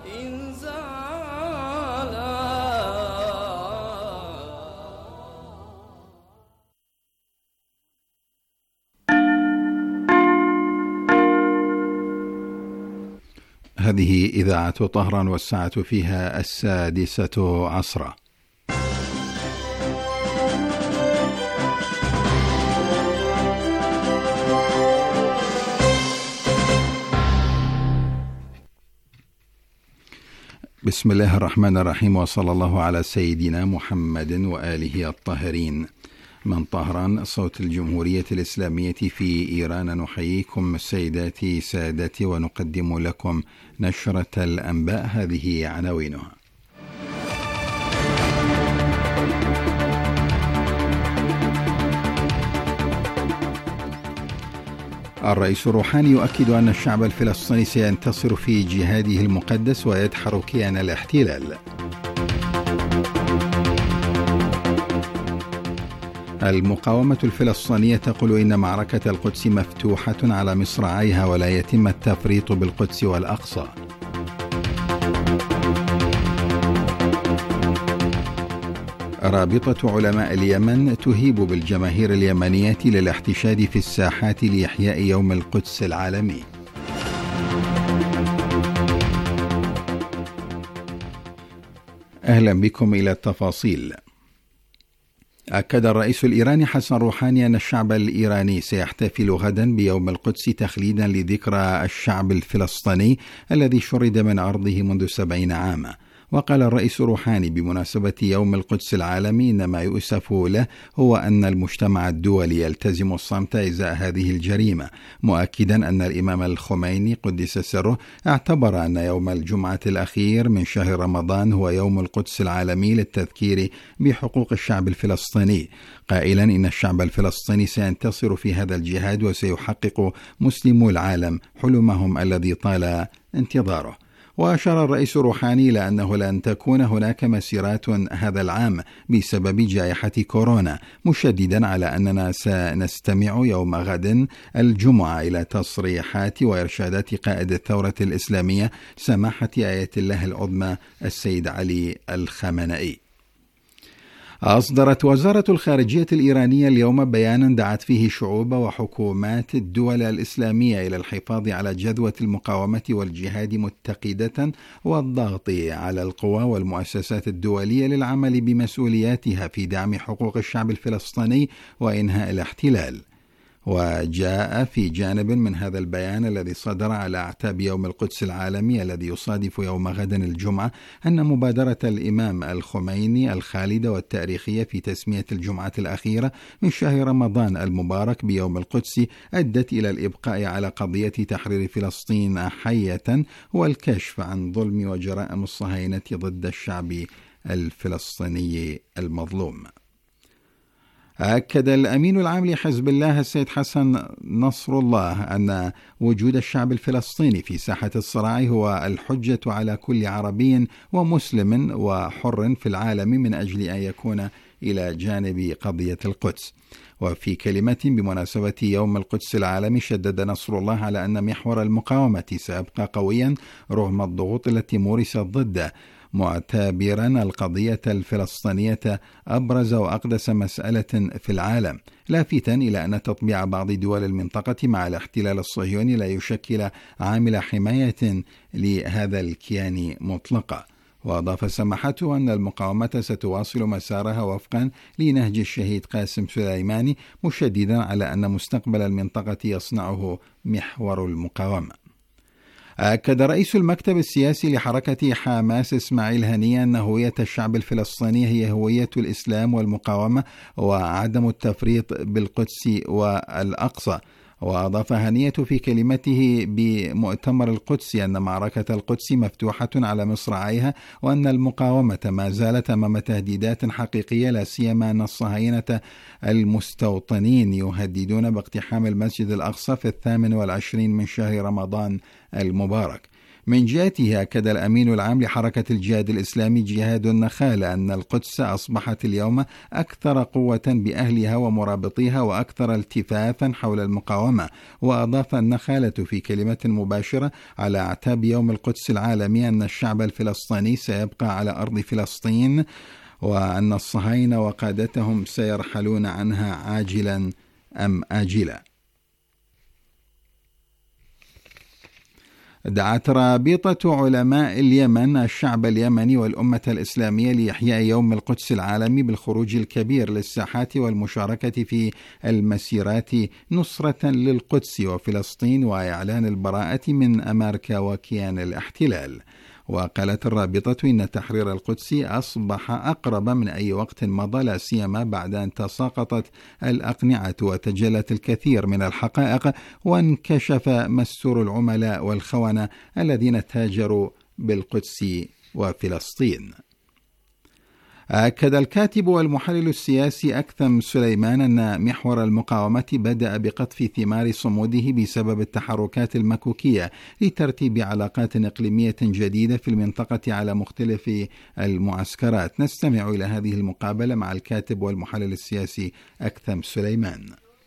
هذه إذاعة طهران والساعة فيها 6:00 عصرا. بسم الله الرحمن الرحيم، وصلى الله على سيدنا محمد وآله الطاهرين. من طهران صوت الجمهورية الإسلامية في إيران، نحييكم سيداتي سادتي ونقدم لكم نشرة الأنباء. هذه عناوينها: الرئيس الروحاني يؤكد أن الشعب الفلسطيني سينتصر في جهاده المقدس ويدحر كيان الاحتلال. المقاومة الفلسطينية تقول إن معركة القدس مفتوحة على مصراعيها ولا يتم التفريط بالقدس والأقصى. رابطة علماء اليمن تهيب بالجماهير اليمنية للاحتشاد في الساحات لإحياء يوم القدس العالمي. أهلا بكم إلى التفاصيل. أكد الرئيس الإيراني حسن روحاني أن الشعب الإيراني سيحتفل غدا بيوم القدس تخليدا لذكرى الشعب الفلسطيني الذي شرد من أرضه منذ 70 عاما. وقال الرئيس روحاني بمناسبة يوم القدس العالمي إن ما يؤسف له هو أن المجتمع الدولي يلتزم الصمت إزاء هذه الجريمة، مؤكدا أن الإمام الخميني قدس سره اعتبر أن يوم الجمعة الأخير من شهر رمضان هو يوم القدس العالمي للتذكير بحقوق الشعب الفلسطيني، قائلا إن الشعب الفلسطيني سينتصر في هذا الجهاد وسيحقق مسلمو العالم حلمهم الذي طال انتظاره. وأشار الرئيس روحاني إلى أنه لن تكون هناك مسيرات هذا العام بسبب جائحة كورونا، مشددا على أننا سنستمع يوم غد الجمعة إلى تصريحات وإرشادات قائد الثورة الإسلامية سماحة آية الله العظمى السيد علي الخامنئي. أصدرت وزارة الخارجية الإيرانية اليوم بيانا دعت فيه شعوب وحكومات الدول الإسلامية إلى الحفاظ على جذوة المقاومة والجهاد، متقدة والضغط على القوى والمؤسسات الدولية للعمل بمسؤولياتها في دعم حقوق الشعب الفلسطيني وإنهاء الاحتلال. وجاء في جانب من هذا البيان الذي صدر على أعتاب يوم القدس العالمي الذي يصادف يوم غد الجمعة أن مبادرة الإمام الخميني الخالدة والتاريخية في تسمية الجمعة الأخيرة من شهر رمضان المبارك بيوم القدس أدت إلى الإبقاء على قضية تحرير فلسطين حية والكشف عن ظلم وجرائم الصهاينة ضد الشعب الفلسطيني المظلوم. أكد الأمين العام لحزب الله السيد حسن نصر الله أن وجود الشعب الفلسطيني في ساحة الصراع هو الحجة على كل عربي ومسلم وحر في العالم من أجل أن يكون إلى جانب قضية القدس. وفي كلمة بمناسبة يوم القدس العالمي شدد نصر الله على أن محور المقاومة سيبقى قويا رغم الضغوط التي مورست ضده، معتبرا القضية الفلسطينية أبرز وأقدس مسألة في العالم، لافتا إلى أن تطبيع بعض دول المنطقة مع الاحتلال الصهيوني لا يشكل عامل حماية لهذا الكيان مطلقة. وأضاف سماحته أن المقاومة ستواصل مسارها وفقا لنهج الشهيد قاسم سليماني، مشددا على أن مستقبل المنطقة يصنعه محور المقاومة. أكد رئيس المكتب السياسي لحركة حماس إسماعيل هنية أن هوية الشعب الفلسطيني هي هوية الإسلام والمقاومة وعدم التفريط بالقدس والأقصى. وأضاف هنية في كلمته بمؤتمر القدس أن معركة القدس مفتوحة على مصراعيها وأن المقاومة ما زالت أمام تهديدات حقيقية، لا سيما أن الصهاينة المستوطنين يهددون باقتحام المسجد الأقصى في 28 من شهر رمضان المبارك. من جهته أكد الأمين العام لحركة الجهاد الإسلامي جهاد النخالة أن القدس أصبحت اليوم أكثر قوة بأهلها ومرابطيها وأكثر التفافا حول المقاومة. وأضاف النخالة في كلمة مباشرة على أعتاب يوم القدس العالمي أن الشعب الفلسطيني سيبقى على أرض فلسطين، وأن الصهاينة وقادتهم سيرحلون عنها عاجلا أم آجلا. دعت رابطة علماء اليمن الشعب اليمني والأمة الإسلامية لإحياء يوم القدس العالمي بالخروج الكبير للساحات والمشاركة في المسيرات نصرة للقدس وفلسطين وإعلان البراءة من أمريكا وكيان الاحتلال. وقالت الرابطة إن تحرير القدس أصبح أقرب من أي وقت مضى، لا سيما بعد أن تساقطت الأقنعة وتجلت الكثير من الحقائق وانكشف مستور العملاء والخونة الذين تاجروا بالقدس وفلسطين. أكد الكاتب والمحلل السياسي أكثم سليمان أن محور المقاومة بدأ بقطف ثمار صموده بسبب التحركات المكوكية لترتيب علاقات إقليمية جديدة في المنطقة على مختلف المعسكرات. نستمع إلى هذه المقابلة مع الكاتب والمحلل السياسي أكثم سليمان.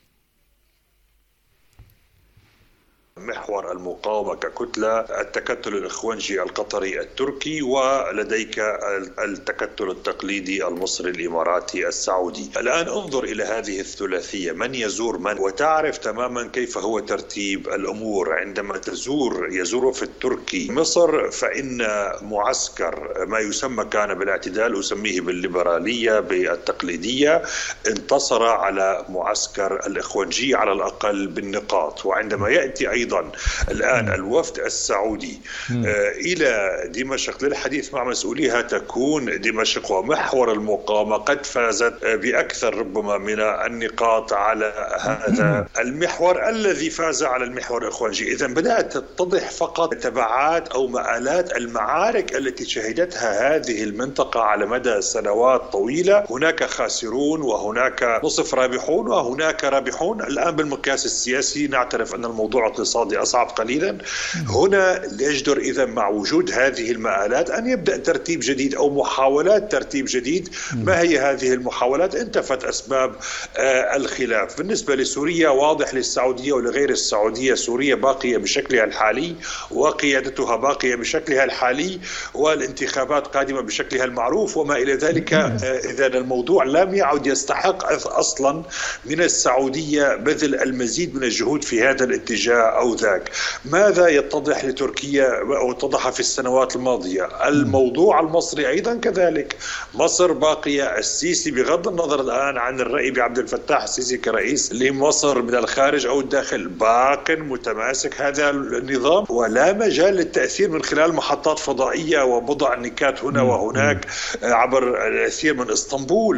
محور المقاومة ككتلة التكتل الإخوانجي القطري التركي، ولديك التكتل التقليدي المصري الإماراتي السعودي. الآن انظر إلى هذه الثلاثية، من يزور من، وتعرف تماما كيف هو ترتيب الأمور. عندما يزور في التركي مصر، فإن معسكر ما يسمى كان بالاعتدال، أسميه بالليبرالية بالتقليدية، انتصر على معسكر الإخوانجي على الأقل بالنقاط. وعندما يأتي أيضا الآن الوفد السعودي إلى دمشق للحديث مع مسؤوليها، تكون دمشق ومحور المقاومة قد فازت بأكثر ربما من النقاط على هذا المحور الذي فاز على المحور الإخوانجي. إذن بدأت تتضح فقط تبعات أو مآلات المعارك التي شهدتها هذه المنطقة على مدى سنوات طويلة. هناك خاسرون وهناك نصف رابحون وهناك رابحون. الآن بالمقياس السياسي نعترف أن الموضوع الاقتصادي أصعب قليلا. هنا يجدر إذا مع وجود هذه المآلات أن يبدأ ترتيب جديد أو محاولات ترتيب جديد. ما هي هذه المحاولات؟ انتفت أسباب الخلاف. بالنسبة لسوريا واضح للسعودية ولغير السعودية، سوريا باقية بشكلها الحالي وقيادتها باقية بشكلها الحالي والانتخابات قادمة بشكلها المعروف وما إلى ذلك. إذا الموضوع لم يعد يستحق أصلا من السعودية بذل المزيد من الجهود في هذا الاتجاه أو ذاك. ماذا يتضح لتركيا أو اتضح في السنوات الماضية؟ الموضوع المصري أيضا كذلك. مصر باقية، السيسي بغض النظر الآن عن الرأي بعبد الفتاح السيسي كرئيس لمصر من الخارج أو الداخل، باق متماسك هذا النظام ولا مجال للتأثير من خلال محطات فضائية وبضع النكات هنا وهناك عبر الأثير من إسطنبول.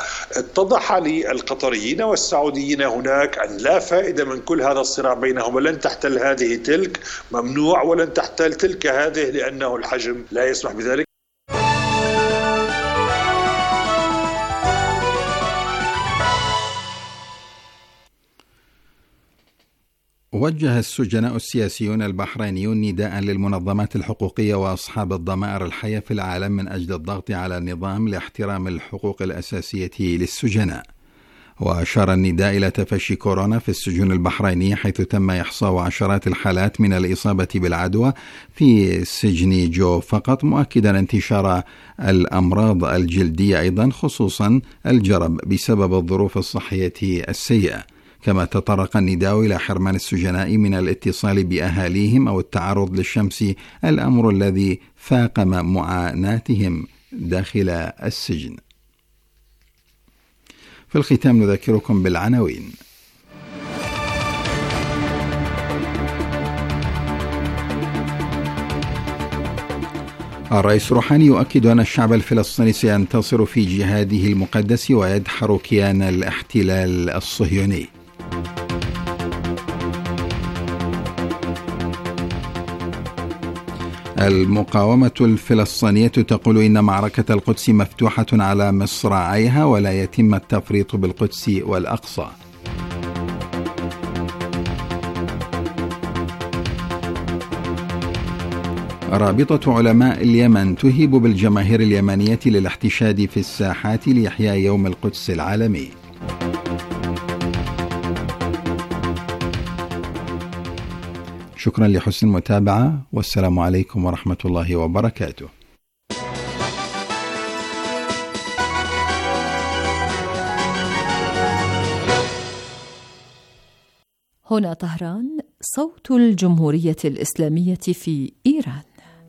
واتضح للقطريين والسعوديين هناك أن لا فائدة من كل هذا الصراع بينهم، ولن تحتل هذه تلك ممنوع ولن تحتل تلك هذه لأنه الحجم لا يسمح بذلك. وجه السجناء السياسيون البحرينيون نداء للمنظمات الحقوقية وأصحاب الضمائر الحية في العالم من أجل الضغط على النظام لاحترام الحقوق الأساسية للسجناء. وأشار النداء إلى تفشي كورونا في السجون البحرينية، حيث تم إحصاء عشرات الحالات من الإصابة بالعدوى في سجن جو فقط، مؤكدا انتشار الأمراض الجلدية أيضا خصوصا الجرب بسبب الظروف الصحية السيئة. كما تطرق النداء إلى حرمان السجناء من الاتصال بأهاليهم أو التعرض للشمس، الأمر الذي فاقم معاناتهم داخل السجن. في الختام نذكركم بالعناوين. الرئيس روحاني يؤكد أن الشعب الفلسطيني سينتصر في جهاده المقدس ويدحر كيان الاحتلال الصهيوني. المقاومة الفلسطينية تقول إن معركة القدس مفتوحة على مصراعيها ولا يتم التفريط بالقدس والأقصى. رابطة علماء اليمن تهب بالجماهير اليمنية للاحتشاد في الساحات لإحياء يوم القدس العالمي. شكرا لحسن المتابعة، والسلام عليكم ورحمة الله وبركاته. هنا طهران، صوت الجمهورية الإسلامية في إيران.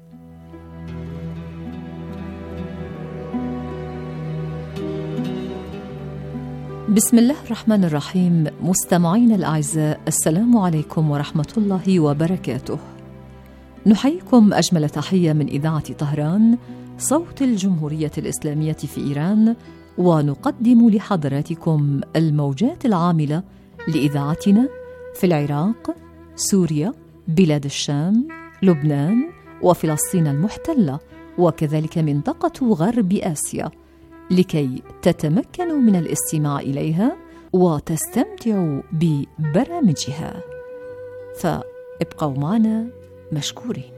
بسم الله الرحمن الرحيم. مستمعين الأعزاء، السلام عليكم ورحمة الله وبركاته. نحييكم أجمل تحية من إذاعة طهران، صوت الجمهورية الإسلامية في إيران، ونقدم لحضراتكم الموجات العاملة لإذاعتنا في العراق، سوريا، بلاد الشام، لبنان، وفلسطين المحتلة، وكذلك منطقة غرب آسيا، لكي تتمكنوا من الاستماع إليها وتستمتعوا ببرامجها. فابقوا معنا مشكورين.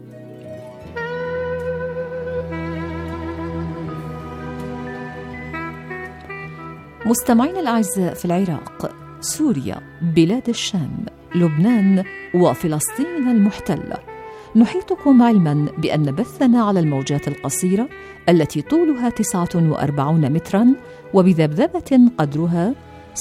مستمعين الأعزاء، في العراق، سوريا، بلاد الشام، لبنان، وفلسطين المحتلة، نحيطكم علما بأن بثنا على الموجات القصيرة التي طولها 49 مترا وبذبذبة قدرها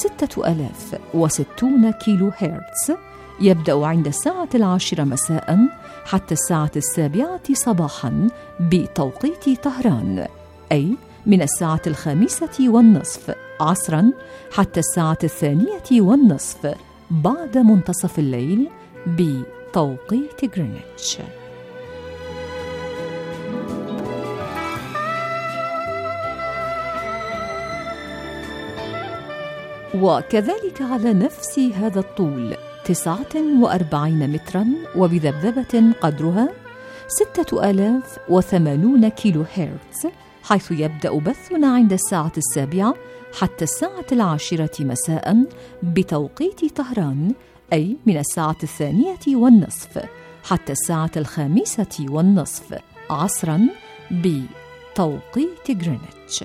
6060 كيلو هرتز، يبدأ عند الساعة 10 مساء حتى الساعة 7 صباحا بتوقيت طهران، أي من الساعة 5:30 عصرا حتى الساعة 2:30 بعد منتصف الليل بتوقيت غرينتش. وكذلك على نفس هذا الطول 49 مترا وبذبذبة قدرها 6080 كيلو هرتز، حيث يبدأ بثنا عند الساعة 7 حتى الساعة 10 مساء بتوقيت طهران، أي من الساعة 2:30 حتى الساعة 5:30 عصرا بتوقيت غرينتش.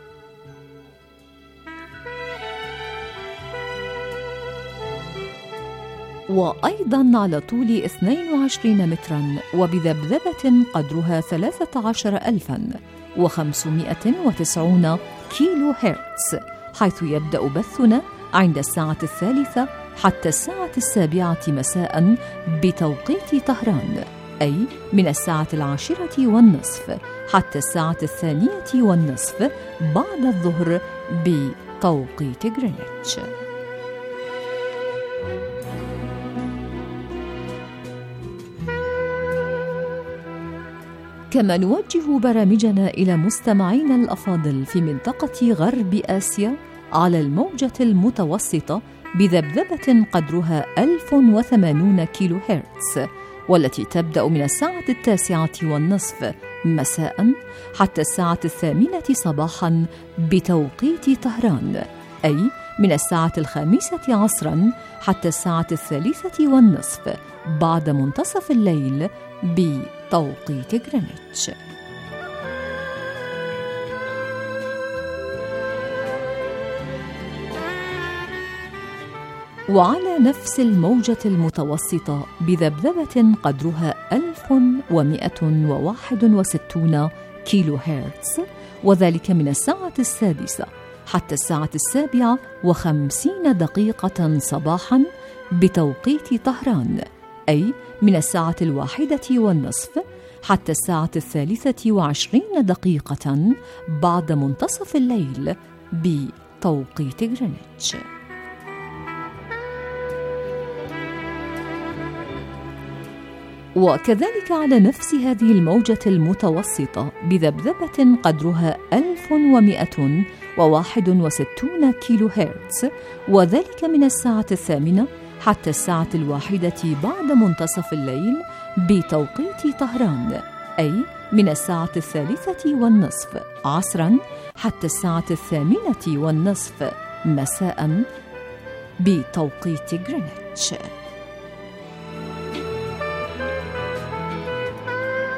وأيضا على طول 22 مترا وبذبذبة قدرها 13590 كيلو هرتز، حيث يبدأ بثنا عند الساعة 3 حتى الساعة 7 مساء بتوقيت طهران، أي من الساعة 10:30 حتى الساعة 2:20 بعد الظهر بتوقيت غرينتش. كما نوجه برامجنا إلى مستمعينا الأفاضل في منطقة غرب آسيا على الموجة المتوسطة بذبذبة قدرها 1080 كيلو هرتز، والتي تبدأ من الساعة 9:30 مساء حتى الساعة 8 صباحا بتوقيت طهران، أي من الساعة 5 عصرا حتى الساعة 3:30 بعد منتصف الليل بتوقيت غرينتش. وعلى نفس الموجة المتوسطة بذبذبة قدرها 1161 كيلو هرتز، وذلك من الساعة 6 حتى الساعة 7:50 صباحا بتوقيت طهران، أي من الساعة 1:20 حتى الساعة 23 بعد منتصف الليل بتوقيت غرينتش. وكذلك على نفس هذه الموجة المتوسطة بذبذبة قدرها 1161 كيلو هرتز، وذلك من الساعة 8 حتى الساعة 1 بعد منتصف الليل بتوقيت طهران، أي من الساعة 3:30 عصرا حتى الساعة 8:30 مساء بتوقيت غرينتش.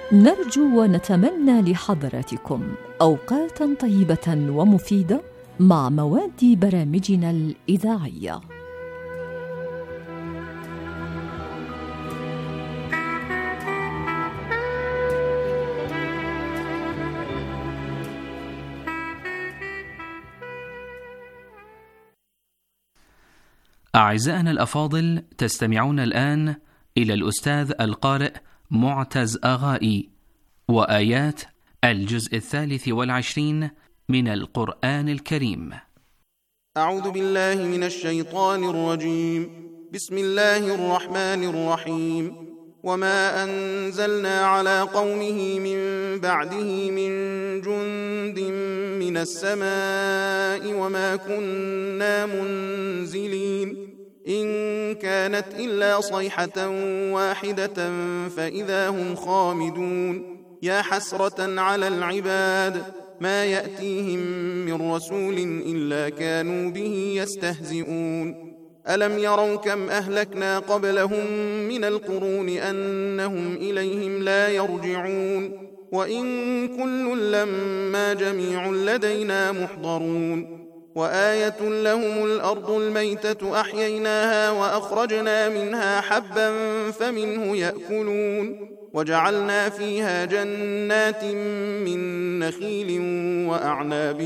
نرجو ونتمنى لحضراتكم أوقاتا طيبة ومفيدة مع مواد برامجنا الإذاعية. أعزائنا الأفاضل، تستمعون الآن إلى الأستاذ القارئ معتز أغائي وآيات الجزء 23 من القرآن الكريم. أعوذ بالله من الشيطان الرجيم. بسم الله الرحمن الرحيم. وما أنزلنا على قومه من بعده من جند من السماء وما كنا منزلين إن كانت إلا صيحة واحدة فإذا هم خامدون. يا حسرة على العباد ما يأتيهم من رسول إلا كانوا به يستهزئون. ألم يروا كم أهلكنا قبلهم من القرون أنهم إليهم لا يرجعون وإن كل لما جميع لدينا محضرون. وآية لهم الأرض الميتة أحييناها وأخرجنا منها حبا فمنه يأكلون وجعلنا فيها جنات من نخيل وأعناب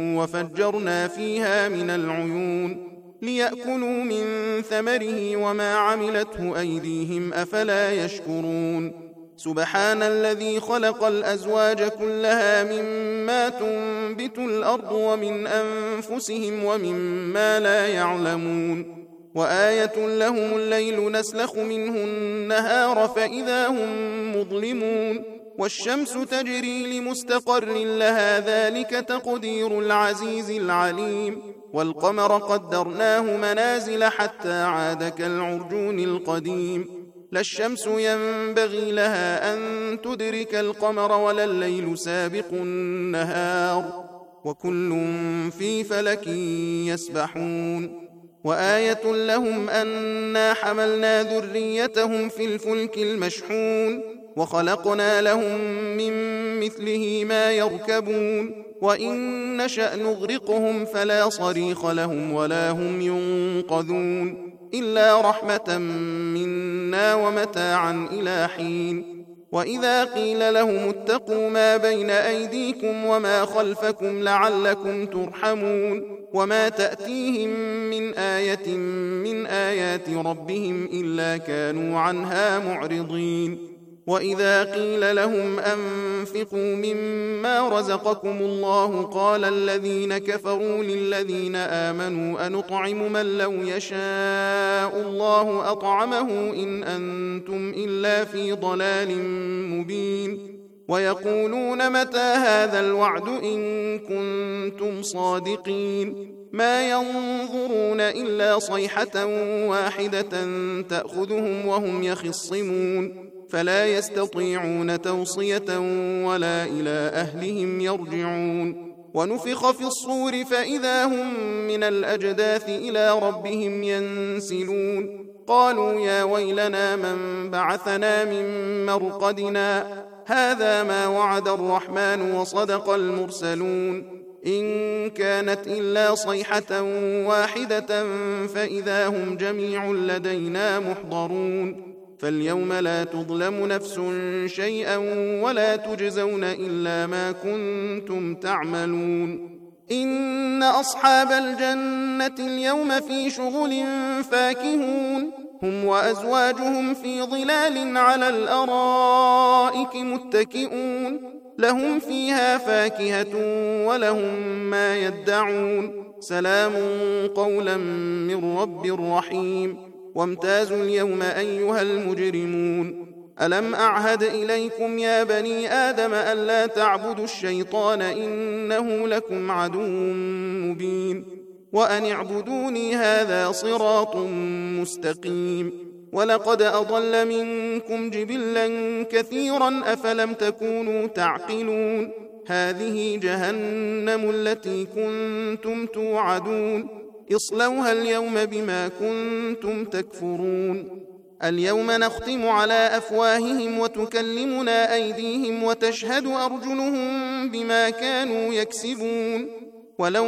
وفجرنا فيها من العيون ليأكلوا من ثمره وما عملته أيديهم أفلا يشكرون. سبحان الذي خلق الأزواج كلها مما تنبت الأرض ومن أنفسهم ومما لا يعلمون. وآية لهم الليل نسلخ منه النهار فإذا هم مظلمون. والشمس تجري لمستقر لها ذلك تقدير العزيز العليم. والقمر قدرناه منازل حتى عاد كالعرجون القديم. لا الشمس ينبغي لها أن تدرك القمر ولا الليل سابق النهار وكل في فلك يسبحون. وآية لهم أنا حملنا ذريتهم في الفلك المشحون وخلقنا لهم من مثله ما يركبون وإن نشأ نغرقهم فلا صريخ لهم ولا هم ينقذون إلا رحمة منا ومتاعا إلى حين. وإذا قيل لهم اتقوا ما بين أيديكم وما خلفكم لعلكم ترحمون وما تأتيهم من آية من آيات ربهم إلا كانوا عنها معرضين. وإذا قيل لهم أنفقوا مما رزقكم الله قال الذين كفروا للذين آمنوا أنطعم من لو يشاء الله أطعمه إن أنتم إلا في ضلال مبين. ويقولون متى هذا الوعد إن كنتم صادقين. ما ينظرون إلا صيحة واحدة تأخذهم وهم يخصمون فلا يستطيعون توصية ولا إلى أهلهم يرجعون. ونفخ في الصور فإذا هم من الأجداث إلى ربهم ينسلون. قالوا يا ويلنا من بعثنا من مرقدنا هذا ما وعد الرحمن وصدق المرسلون. إن كانت إلا صيحة واحدة فإذا هم جميع لدينا محضرون. فاليوم لا تظلم نفس شيئا ولا تجزون إلا ما كنتم تعملون. إن أصحاب الجنة اليوم في شغل فاكهون هم وأزواجهم في ظلال على الأرائك متكئون لهم فيها فاكهة ولهم ما يدعون سلام قولا من رب رحيم. وامتازوا اليوم أيها المجرمون ألم أعهد إليكم يا بني آدم ألا تعبدوا الشيطان إنه لكم عدو مبين. وأن اعبدوني هذا صراط مستقيم. ولقد أضل منكم جبلا كثيرا أفلم تكونوا تعقلون. هذه جهنم التي كنتم توعدون اصلوها اليوم بما كنتم تكفرون. اليوم نختم على أفواههم وتكلمنا أيديهم وتشهد أرجلهم بما كانوا يكسبون ولو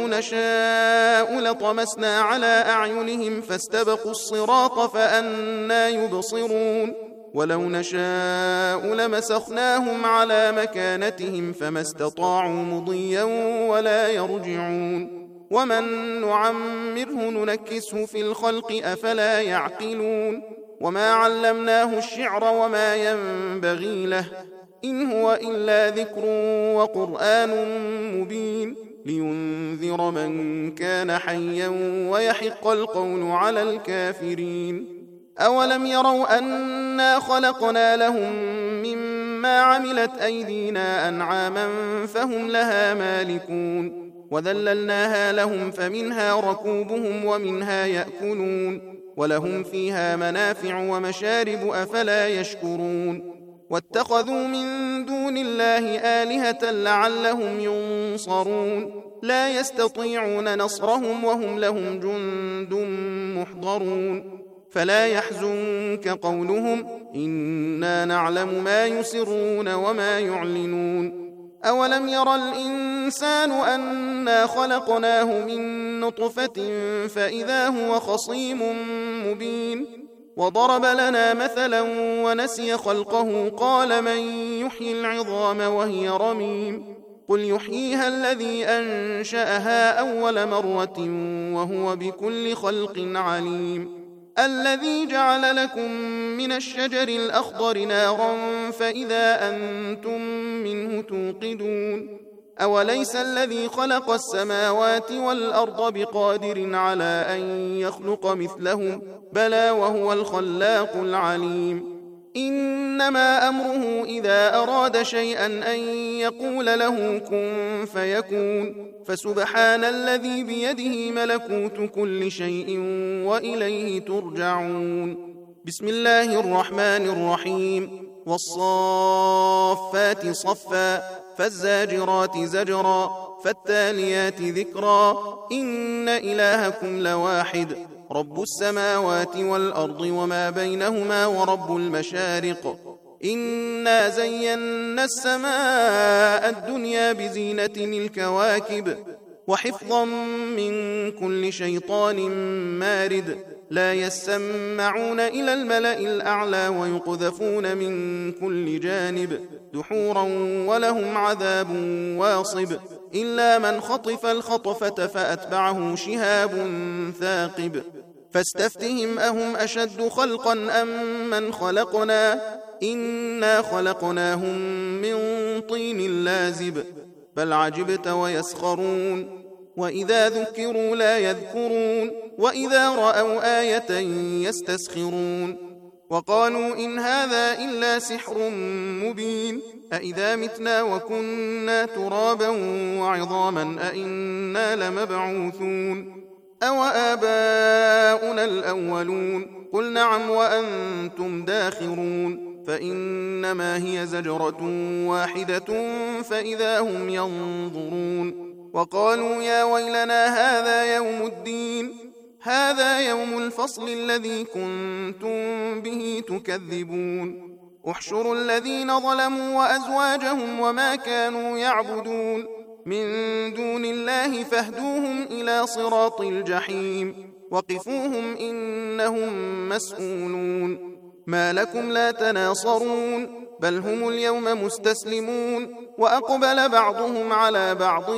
نشاء لطمسنا على أعينهم فاستبقوا الصراط فأنى يبصرون ولو نشاء لمسخناهم على مكانتهم فما استطاعوا مضيا ولا يرجعون ومن نعمره ننكسه في الخلق أفلا يعقلون وما علمناه الشعر وما ينبغي له إن هو إلا ذكر وقرآن مبين لينذر من كان حيا ويحق القول على الكافرين أولم يروا أنا خلقنا لهم مما عملت أيدينا أنعاما فهم لها مالكون وذللناها لهم فمنها ركوبهم ومنها يأكلون ولهم فيها منافع ومشارب أفلا يشكرون واتخذوا من دون الله آلهة لعلهم ينصرون لا يستطيعون نصرهم وهم لهم جند محضرون فلا يحزنك قولهم إنا نعلم ما يسرون وما يعلنون أولم يرى الإنسان أنا خلقناه من نطفة فإذا هو خصيم مبين وضرب لنا مثلا ونسي خلقه قال من يحيي العظام وهي رميم قل يحييها الذي أنشأها أول مرة وهو بكل خلق عليم الذي جعل لكم من الشجر الأخضر نارا فإذا أنتم منه توقدون أوليس الذي خلق السماوات والأرض بقادر على أن يخلق مثلهم بلى وهو الخلاق العليم إنما أمره إذا أراد شيئا أن يقول له كن فيكون فسبحان الذي بيده ملكوت كل شيء وإليه ترجعون بسم الله الرحمن الرحيم والصافات صفا فالزاجرات زجرا فالتاليات ذكرا إن إلهكم لواحد رب السماوات والأرض وما بينهما ورب المشارق إنا زينا السماء الدنيا بزينة الكواكب وحفظا من كل شيطان مارد لا يسمعون إلى الملأ الأعلى ويقذفون من كل جانب دحورا ولهم عذاب واصب إلا من خطف الخطفة فأتبعه شهاب ثاقب فاستفتهم أهم أشد خلقا أم من خلقنا إنا خلقناهم من طين لازب بل عجبت ويسخرون وإذا ذكروا لا يذكرون وإذا رأوا آية يستسخرون وقالوا إن هذا إلا سحر مبين أإذا متنا وكنا ترابا وعظاما أإنا لمبعوثون أو آباؤنا الأولون قل نعم وأنتم داخرون فإنما هي زجرة واحدة فإذا هم ينظرون وقالوا يا ويلنا هذا يوم الدين هذا يوم الفصل الذي كنتم به تكذبون احشروا الذين ظلموا وأزواجهم وما كانوا يعبدون من دون الله فاهدوهم إلى صراط الجحيم وقفوهم إنهم مسؤولون ما لكم لا تناصرون بل هم اليوم مستسلمون وأقبل بعضهم على بعض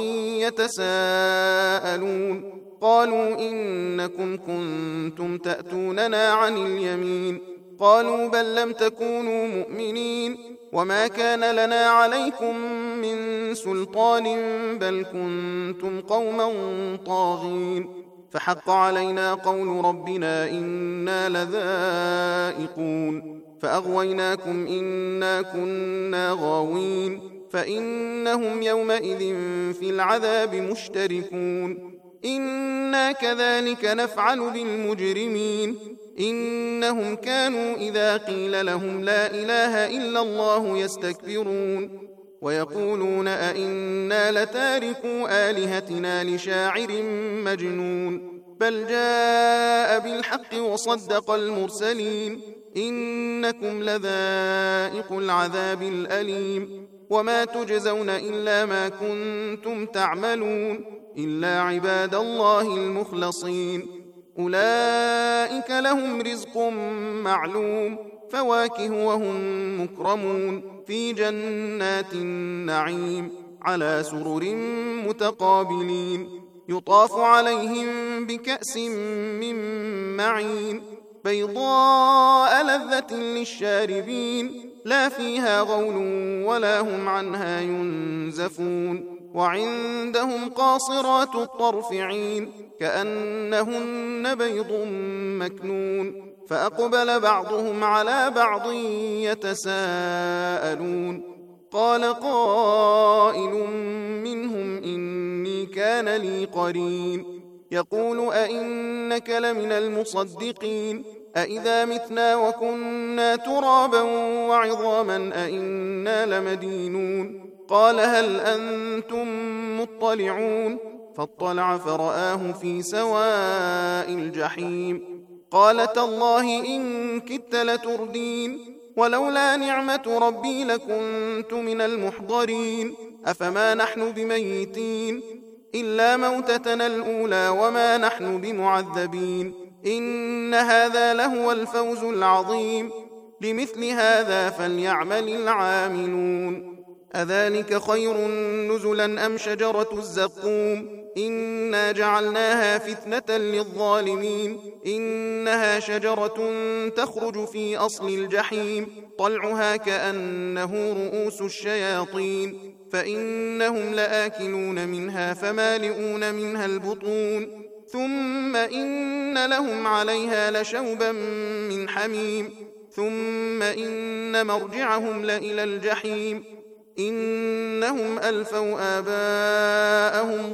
يتساءلون قالوا إنكم كنتم تأتوننا عن اليمين قالوا بل لم تكونوا مؤمنين وما كان لنا عليكم من سلطان بل كنتم قوما طاغين فحق علينا قول ربنا إنا لذائقون فأغويناكم إنا كنا غاوين فإنهم يومئذ في العذاب مشتركون إنا كذلك نفعل بالمجرمين إنهم كانوا إذا قيل لهم لا إله إلا الله يستكبرون ويقولون أئنا لتاركوا آلهتنا لشاعر مجنون بل جاء بالحق وصدق المرسلين إنكم لذائق العذاب الأليم وما تجزون إلا ما كنتم تعملون إلا عباد الله المخلصين أولئك لهم رزق معلوم فواكه وهم مكرمون في جنات النعيم على سرر متقابلين يطاف عليهم بكأس من معين بيضاء لذة للشاربين لا فيها غول ولا هم عنها ينزفون وعندهم قاصرات الطرف عين كأنهن بيض مكنون فأقبل بعضهم على بعض يتساءلون قال قائل منهم إني كان لي قرين يقول أئنك لمن المصدقين أئذا متنا وكنا ترابا وعظاما أئنا لمدينون قال هل أنتم مطلعون فاطلع فرآه في سواء الجحيم قال تالله إن كدت لتردين ولولا نعمة ربي لكنت من المحضرين أفما نحن بميتين إلا موتتنا الأولى وما نحن بمعذبين إن هذا لهو الفوز العظيم لمثل هذا فليعمل العاملون أذلك خير نزلا أم شجرة الزقوم إنا جعلناها فتنة للظالمين إنها شجرة تخرج في أصل الجحيم طلعها كأنه رؤوس الشياطين فإنهم لآكلون منها فمالئون منها البطون ثم إن لهم عليها لشوبا من حميم ثم إن مرجعهم لإلى الجحيم إنهم ألفوا آباءهم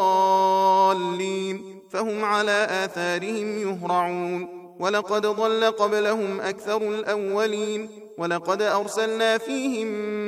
ضالين فهم على آثارهم يهرعون ولقد ضل قبلهم أكثر الأولين ولقد أرسلنا فيهم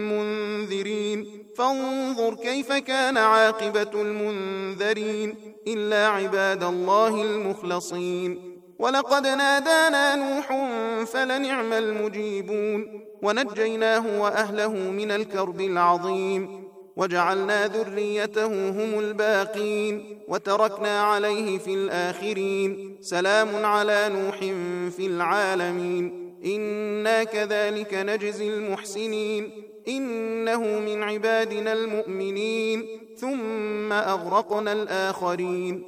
منذرين فانظر كيف كان عاقبة المنذرين إلا عباد الله المخلصين ولقد نادانا نوح فلنعم المجيبون ونجيناه وأهله من الكرب العظيم وجعلنا ذريته هم الباقين وتركنا عليه في الآخرين سلام على نوح في العالمين إنا كذلك نجزي المحسنين إنه من عبادنا المؤمنين ثم أغرقنا الآخرين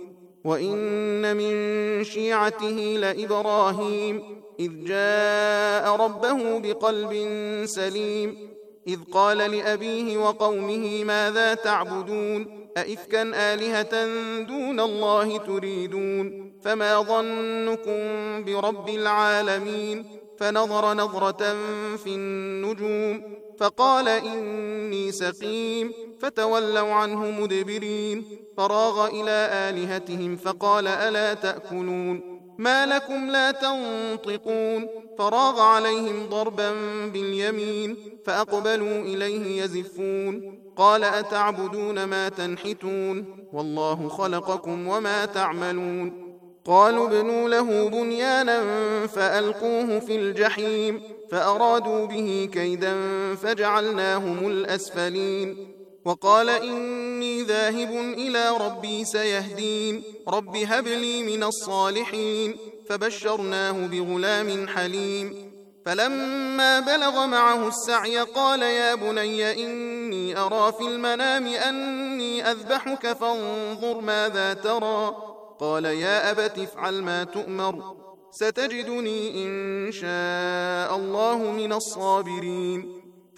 وإن من شيعته لإبراهيم إذ جاء ربه بقلب سليم إذ قال لأبيه وقومه ماذا تعبدون أئفكا آلهة دون الله تريدون فما ظنكم برب العالمين فنظر نظرة في النجوم فقال إني سقيم فتولوا عنه مدبرين فراغ إلى آلهتهم فقال ألا تأكلون ما لكم لا تنطقون فراغ عليهم ضربا باليمين فأقبلوا إليه يزفون قال أتعبدون ما تنحتون والله خلقكم وما تعملون قالوا ابنوا له بنيانا فألقوه في الجحيم فأرادوا به كيدا فجعلناهم الأسفلين وقال إني ذاهب إلى ربي سيهدين رب هب لي من الصالحين فبشرناه بغلام حليم فلما بلغ معه السعي قال يا بني إني أرى في المنام أني أذبحك فانظر ماذا ترى قال يا أبت افعل ما تؤمر ستجدني إن شاء الله من الصابرين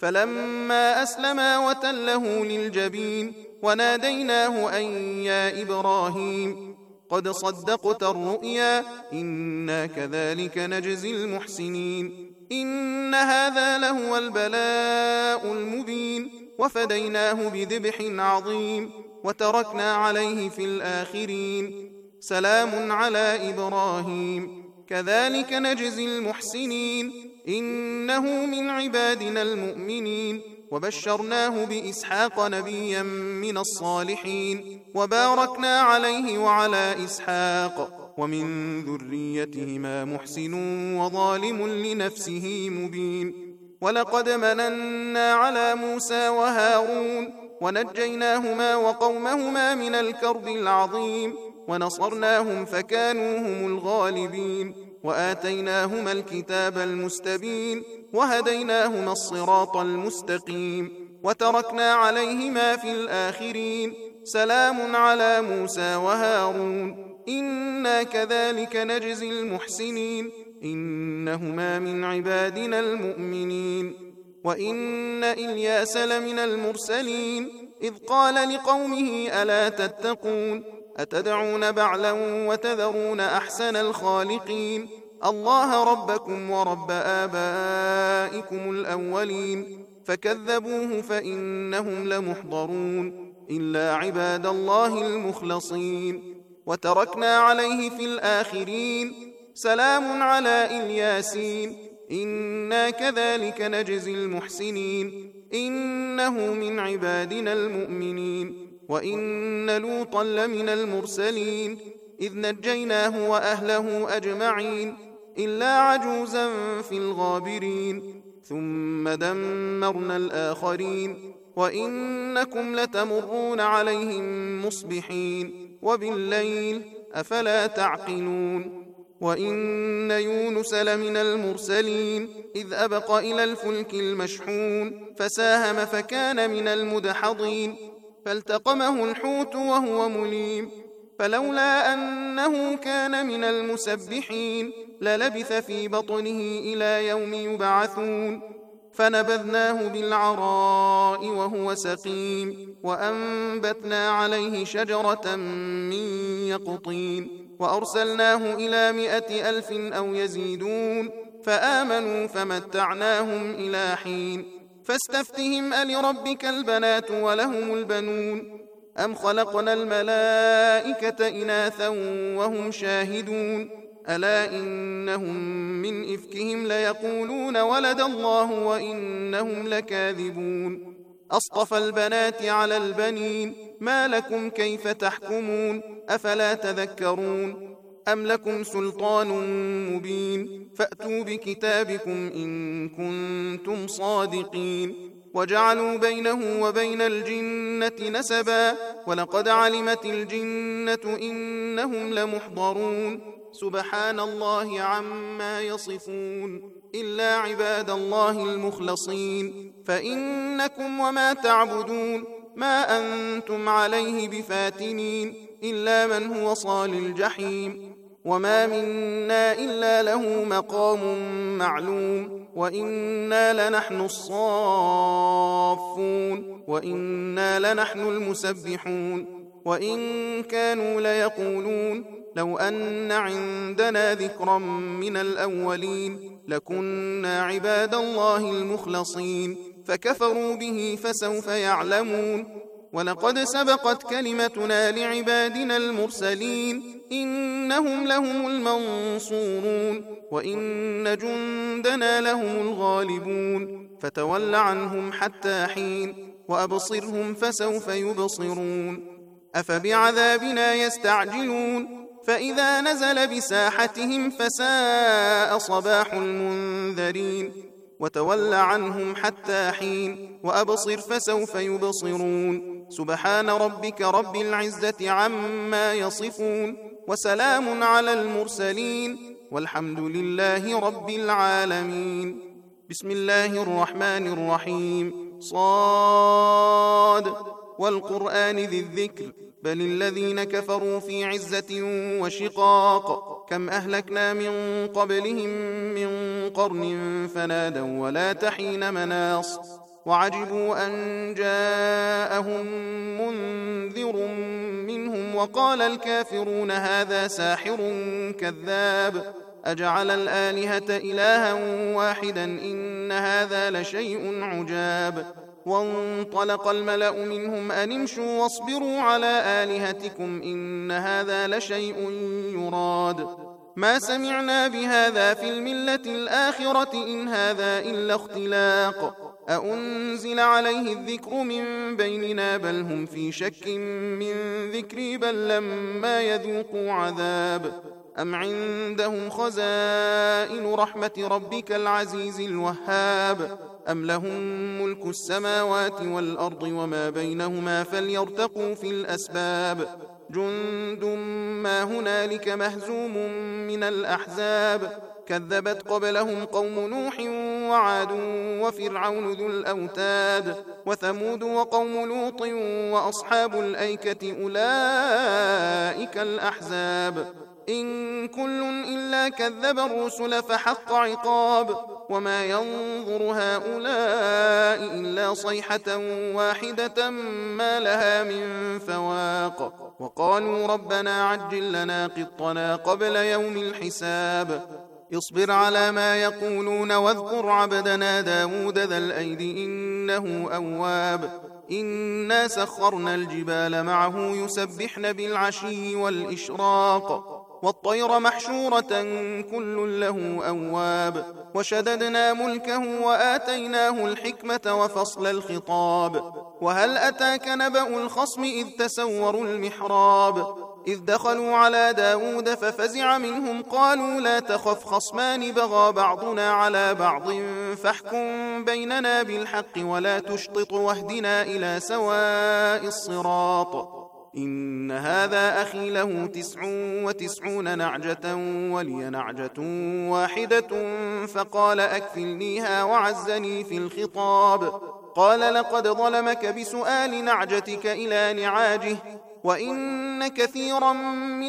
فلما أسلما وتله للجبين وناديناه أن يا إبراهيم قد صدقت الرؤيا إنا كذلك نجزي المحسنين إن هذا لهو البلاء المبين وفديناه بذبح عظيم وتركنا عليه في الآخرين سلام على إبراهيم كذلك نجزي المحسنين إنه من عبادنا المؤمنين وبشرناه بإسحاق نبيا من الصالحين وباركنا عليه وعلى إسحاق ومن ذريتهما محسن وظالم لنفسه مبين. ولقد مننا على موسى وهارون ونجيناهما وقومهما من الكرب العظيم ونصرناهم فكانوا هم الغالبين وآتيناهما الكتاب المستبين وهديناهما الصراط المستقيم وتركنا عليهما في الآخرين. سلام على موسى وهارون إنا كذلك نجزي المحسنين إنهما من عبادنا المؤمنين. وإن إلياس لمن المرسلين إذ قال لقومه ألا تتقون أتدعون بعلا وتذرون أحسن الخالقين الله ربكم ورب آبائكم الأولين فكذبوه فإنهم لمحضرون إلا عباد الله المخلصين. وتركنا عليه في الآخرين سلام على إلياسين إنا كذلك نجزي المحسنين إنه من عبادنا المؤمنين. وإن لوطا لمن المرسلين إذ نجيناه وأهله أجمعين إلا عجوزا في الغابرين ثم دمرنا الآخرين. وإنكم لتمرون عليهم مصبحين وبالليل أفلا تعقلون. وإن يونس لمن المرسلين إذ أبق إلى الفلك المشحون فساهم فكان من المدحضين فالتقمه الحوت وهو مليم فلولا أنه كان من المسبحين للبث في بطنه إلى يوم يبعثون فنبذناه بالعراء وهو سقيم وأنبتنا عليه شجرة من يقطين وأرسلناه إلى 100,000 أو يزيدون فآمنوا فمتعناهم إلى حين. فاستفتهم ألربك البنات ولهم البنون أم خلقنا الملائكة إناثا وهم شاهدون ألا إنهم من إفكهم ليقولون ولد الله وإنهم لكاذبون. أصطفى البنات على البنين ما لكم كيف تحكمون أفلا تذكرون أم لكم سلطان مبين فأتوا بكتابكم إن كنتم صادقين. وجعلوا بينه وبين الجنة نسبا ولقد علمت الجنة إنهم لمحضرون سبحان الله عما يصفون إلا عباد الله المخلصين فإنكم وما تعبدون ما أنتم عليه بفاتنين إلا من هو صال الجحيم. وما منا إلا له مقام معلوم وإنا لنحن الصافون وإنا لنحن المسبحون. وإن كانوا ليقولون لو أن عندنا ذكرا من الأولين لكنا عباد الله المخلصين فكفروا به فسوف يعلمون. ولقد سبقت كلمتنا لعبادنا المرسلين إنهم لهم المنصورون وإن جندنا لهم الغالبون فتول عنهم حتى حين وأبصرهم فسوف يبصرون. أفبعذابنا يستعجلون فإذا نزل بساحتهم فساء صباح المنذرين وتول عنهم حتى حين وأبصر فسوف يبصرون. سبحان ربك رب العزة عما يصفون وسلام على المرسلين والحمد لله رب العالمين. بسم الله الرحمن الرحيم صاد والقرآن ذي الذكر بل الذين كفروا في عزة وشقاق كم أهلكنا من قبلهم من قرن فنادوا ولا تحين مناص وعجبوا أن جاءهم منذر منهم وقال الكافرون هذا ساحر كذاب أجعل الآلهة إلها واحدا إن هذا لشيء عجاب. وانطلق الملأ منهم أن امشوا واصبروا على آلهتكم إن هذا لشيء يراد ما سمعنا بهذا في الملة الآخرة إن هذا إلا اختلاق أأنزل عليه الذكر من بيننا بل هم في شك من ذكري بل لما يذوقوا عذاب أم عندهم خزائن رحمة ربك العزيز الوهاب أم لهم ملك السماوات والأرض وما بينهما فليرتقوا في الأسباب جند ما هنالك مهزوم من الأحزاب كذبت قبلهم قوم نوح وعاد وفرعون ذو الأوتاد وثمود وقوم لوط وأصحاب الأيكة أولئك الأحزاب إن كل إلا كذب الرسل فحق عقاب وما ينظر هؤلاء إلا صيحة واحدة ما لها من فواق وقالوا ربنا عجل لنا قطنا قبل يوم الحساب اصبر على ما يقولون واذكر عبدنا داود ذا الأيد إنه أواب إنا سخرنا الجبال معه يسبحن بالعشي والإشراق والطير محشورة كل له أواب وشددنا ملكه وآتيناه الحكمة وفصل الخطاب وهل أتاك نبأ الخصم إذ تسوروا المحراب إذ دخلوا على داود ففزع منهم قالوا لا تخف خصمان بغى بعضنا على بعض فاحكم بيننا بالحق ولا تشطط واهدنا إلى سواء الصراط إن هذا أخي له 99 نعجة ولي نعجة واحدة فقال أكفلنيها وعزني في الخطاب قال لقد ظلمك بسؤال نعجتك إلى نعاجه وإن كثيرا من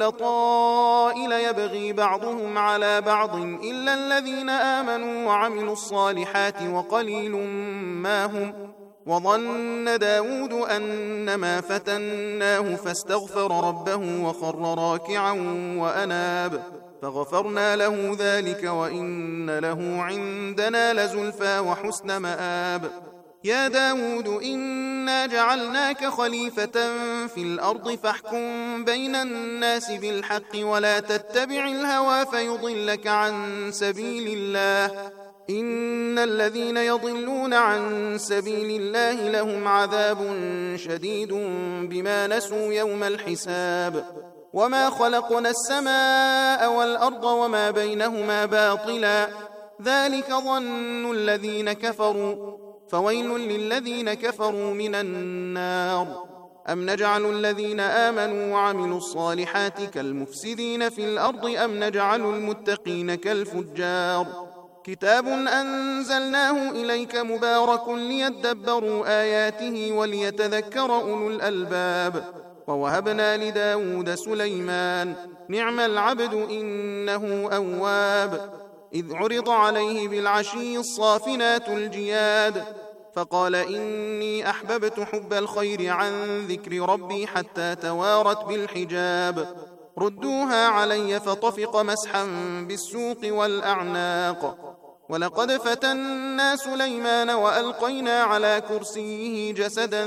الخلطاء ليبغي بعضهم على بعض إلا الذين آمنوا وعملوا الصالحات وقليل ما هم وظن داود أنما فتناه فاستغفر ربه وخر راكعا وأناب فغفرنا له ذلك وإن له عندنا لزلفى وحسن مآب يا داود إنا جعلناك خليفة في الأرض فاحكم بين الناس بالحق ولا تتبع الهوى فيضلك عن سبيل الله إن الذين يضلون عن سبيل الله لهم عذاب شديد بما نسوا يوم الحساب وما خلقنا السماء والأرض وما بينهما باطلا ذلك ظن الذين كفروا فويل للذين كفروا من النار أم نجعل الذين آمنوا وعملوا الصالحات كالمفسدين في الأرض أم نجعل المتقين كالفجار كتاب أنزلناه إليك مبارك ليدبروا آياته وليتذكر أولو الألباب ووهبنا لداود سليمان نعم العبد إنه أواب إذ عرض عليه بالعشي الصافنات الجياد فقال إني أحببت حب الخير عن ذكر ربي حتى توارت بالحجاب ردوها علي فطفق مسحا بالسوق والأعناق ولقد فتنا سليمان وألقينا على كرسيه جسدا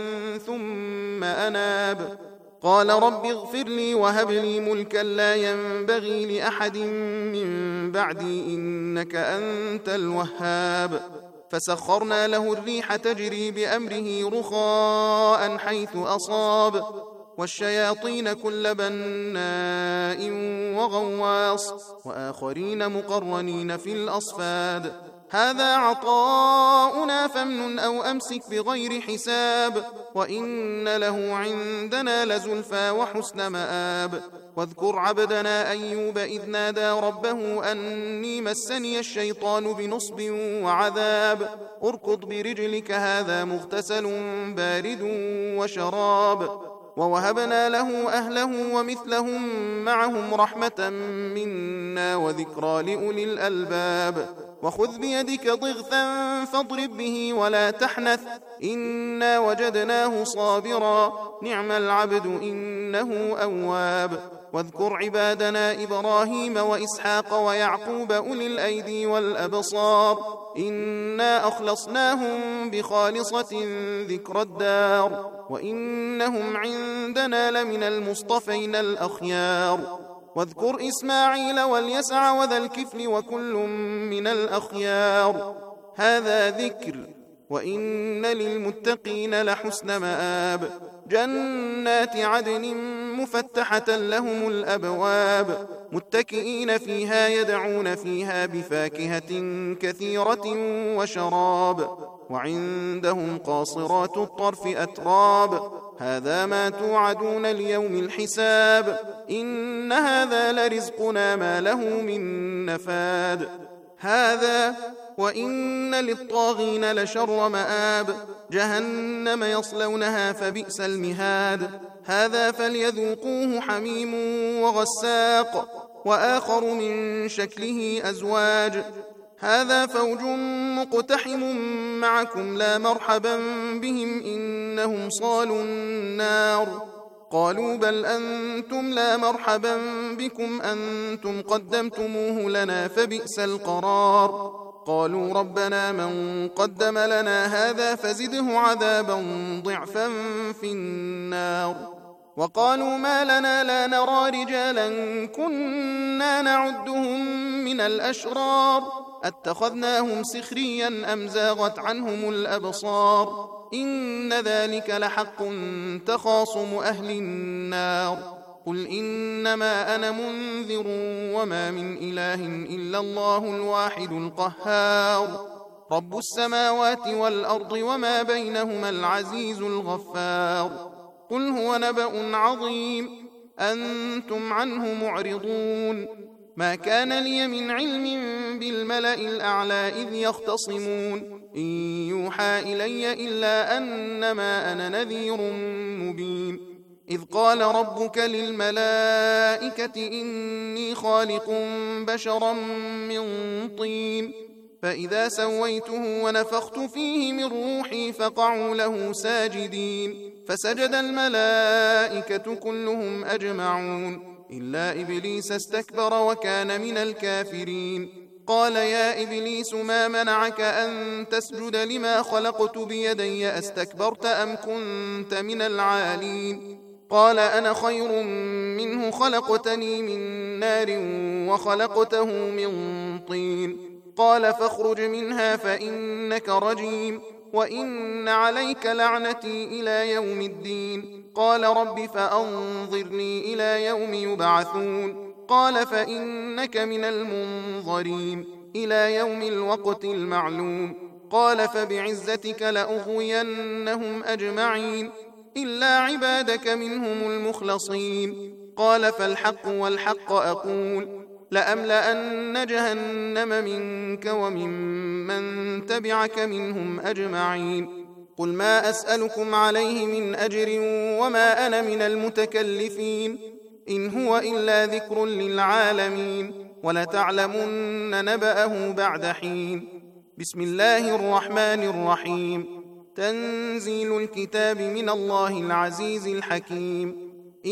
ثم أناب قال رب اغفر لي وهب لي ملكا لا ينبغي لأحد من بعدي إنك أنت الوهاب فسخرنا له الريح تجري بأمره رخاء حيث أصاب والشياطين كل بناء وغواص وآخرين مقرنين في الأصفاد هذا عطاؤنا فامنن أو أمسك بغير حساب وإن له عندنا لزلفى وحسن مآب واذكر عبدنا أيوب إذ نادى ربه أني مسني الشيطان بنصب وعذاب اركض برجلك هذا مغتسل بارد وشراب ووهبنا له أهله ومثلهم معهم رحمة منا وذكرى لأولي الألباب وخذ بيدك ضغثا فاضرب به ولا تحنث إنا وجدناه صابرا نعم العبد إنه أواب واذكر عبادنا إبراهيم وإسحاق ويعقوب أولي الأيدي والأبصار إنا أخلصناهم بخالصة ذكر الدار وإنهم عندنا لمن المصطفين الأخيار واذكر إسماعيل واليسع وذا الكفل وكل من الأخيار هذا ذكر وإن للمتقين لحسن مآب جنات عدن مفتحة لهم الأبواب متكئين فيها يدعون فيها بفاكهة كثيرة وشراب وعندهم قاصرات الطرف أتراب هذا ما توعدون ليوم الحساب إن هذا لرزقنا ما له من نفاد هذا وإن للطاغين لشر مآب جهنم يصلونها فبئس المهاد هذا فليذوقوه حميم وغساق وآخر من شكله أزواج هذا فوج مقتحم معكم لا مرحبا بهم إنهم صالوا النار قالوا بل أنتم لا مرحبا بكم أنتم قدمتموه لنا فبئس القرار قالوا ربنا من قدم لنا هذا فزده عذابا ضعفا في النار وقالوا ما لنا لا نرى رجالا كنا نعدهم من الأشرار أتخذناهم سخريا أم زاغت عنهم الأبصار إن ذلك لحق تخاصم أهل النار قل إنما أنا منذر وما من إله إلا الله الواحد القهار رب السماوات والأرض وما بينهما العزيز الغفار قل هو نبأ عظيم أنتم عنه معرضون ما كان لي من علم بالملأ الأعلى إذ يختصمون إن يوحى إلي إلا أنما أنا نذير مبين إذ قال ربك للملائكة إني خالق بشرا من طين فإذا سويته ونفخت فيه من روحي فقعوا له ساجدين فسجد الملائكة كلهم أجمعون إلا إبليس استكبر وكان من الكافرين قال يا إبليس ما منعك أن تسجد لما خلقت بيدي أستكبرت أم كنت من العالين قال أنا خير منه خلقتني من نار وخلقته من طين قال فاخرج منها فإنك رجيم وإن عليك لعنتي إلى يوم الدين قال رب فأنظرني إلى يوم يبعثون قال فإنك من المنظرين إلى يوم الوقت المعلوم قال فبعزتك لأغوينهم أجمعين إلا عبادك منهم المخلصين قال فالحق والحق أقول لأملأن جهنم منك وممن تبعك منهم أجمعين قل ما أسألكم عليه من أجر وما أنا من المتكلفين إن هو إلا ذكر للعالمين ولتعلمن نبأه بعد حين بسم الله الرحمن الرحيم تنزيل الكتاب من الله العزيز الحكيم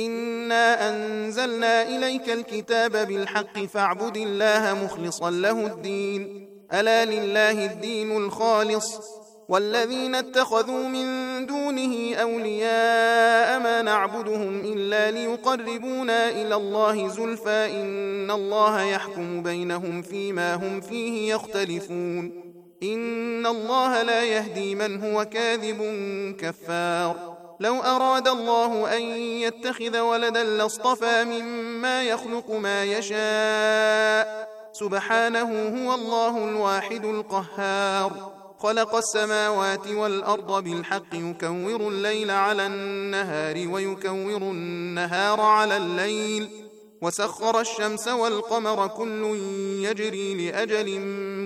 إنا أنزلنا إليك الكتاب بالحق فاعبد الله مخلصا له الدين ألا لله الدين الخالص والذين اتخذوا من دونه أولياء ما نعبدهم إلا ليقربونا إلى الله زلفى إن الله يحكم بينهم فيما هم فيه يختلفون إن الله لا يهدي من هو كاذب كفار لو أراد الله أن يتخذ ولدا لاصطفى مما يخلق ما يشاء سبحانه هو الله الواحد القهار خلق السماوات والأرض بالحق يكور الليل على النهار ويكور النهار على الليل وسخر الشمس والقمر كل يجري لأجل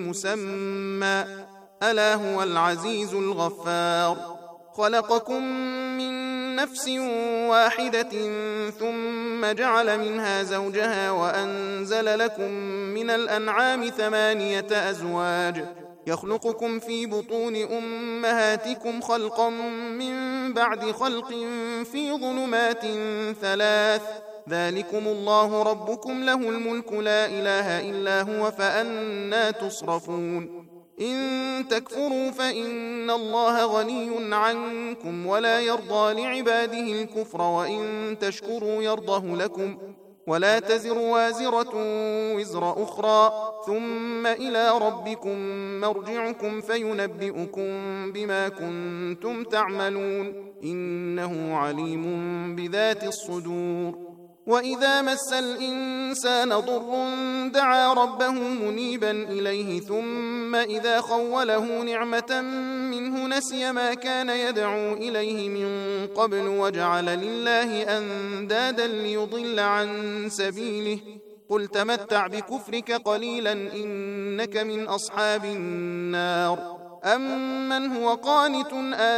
مسمى ألا هو العزيز الغفار خلقكم من نفس واحدة ثم جعل منها زوجها وأنزل لكم من الأنعام 8 أزواج يخلقكم في بطون أمهاتكم خلقا من بعد خلق في ظلمات 3 ذلكم الله ربكم له الملك لا إله إلا هو فأنى تصرفون إن تكفروا فإن الله غني عنكم ولا يرضى لعباده الكفر وإن تشكروا يرضه لكم ولا تزر وازرة وزر أخرى ثم إلى ربكم مرجعكم فينبئكم بما كنتم تعملون إنه عليم بذات الصدور. وإذا مس الإنسان ضر دعا ربه منيبا إليه ثم إذا خوله نعمة منه نسي ما كان يدعو إليه من قبل وجعل لله أندادا ليضل عن سبيله قل تمتع بكفرك قليلا إنك من أصحاب النار. أمن هو قانت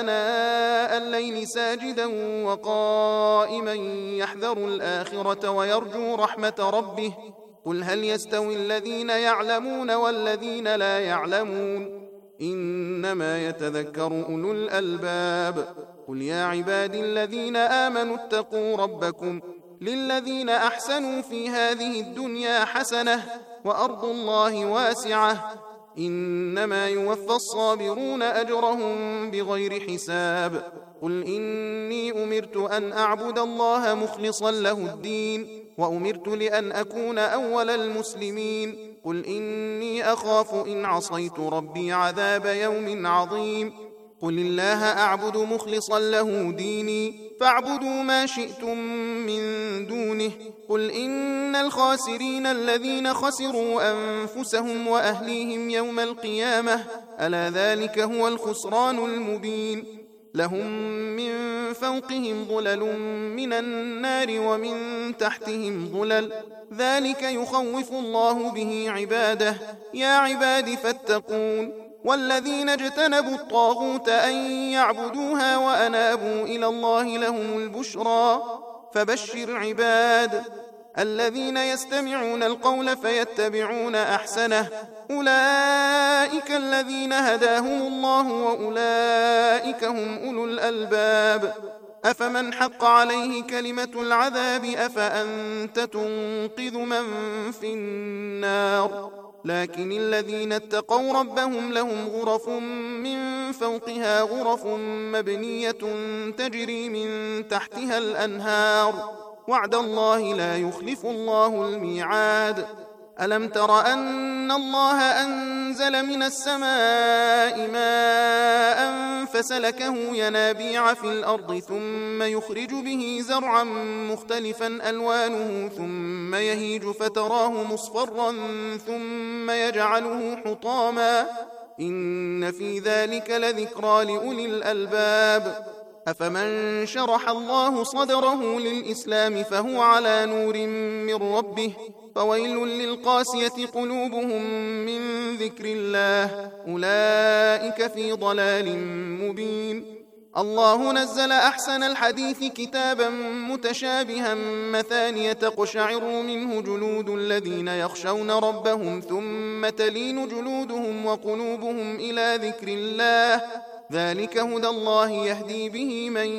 آناء الليل ساجدا وقائما يحذر الآخرة ويرجو رحمة ربه قل هل يستوي الذين يعلمون والذين لا يعلمون إنما يتذكر أولو الألباب. قل يا عبادي الذين آمنوا اتقوا ربكم للذين أحسنوا في هذه الدنيا حسنة وأرض الله واسعة إنما يوفى الصابرون أجرهم بغير حساب. قل إني أمرت أن أعبد الله مخلصا له الدين وأمرت لأن أكون أول المسلمين. قل إني أخاف إن عصيت ربي عذاب يوم عظيم. قل الله أعبد مخلصا له ديني فاعبدوا ما شئتم من دونه. قل إن الخاسرين الذين خسروا أنفسهم وأهليهم يوم القيامة ألا ذلك هو الخسران المبين. لهم من فوقهم ظلل من النار ومن تحتهم ظلل ذلك يخوف الله به عباده يا عباد فاتقون. والذين اجتنبوا الطاغوت أن يعبدوها وأنابوا إلى الله لهم البشرى فبشر عباد الذين يستمعون القول فيتبعون أحسنه أولئك الذين هداهم الله وأولئك هم أولو الألباب. أفمن حق عليه كلمة العذاب أفأنت تنقذ من في النار. لكن الذين اتقوا ربهم لهم غرف من فوقها غرف مبنية تجري من تحتها الأنهار وعد الله لا يخلف الله الميعاد. ألم تر أن الله أنزل من السماء ماء فسلكه ينابيع في الأرض ثم يخرج به زرعا مختلفا ألوانه ثم يهيج فتراه مصفرا ثم يجعله حطاما إن في ذلك لذكرى لأولي الألباب. أفمن شرح الله صدره للإسلام فهو على نور من ربه فويل للقاسية قلوبهم من ذكر الله أولئك في ضلال مبين. الله نزل أحسن الحديث كتابا متشابها مثانية تقشعر منه جلود الذين يخشون ربهم ثم تلين جلودهم وقلوبهم إلى ذكر الله ذلك هدى الله يهدي به من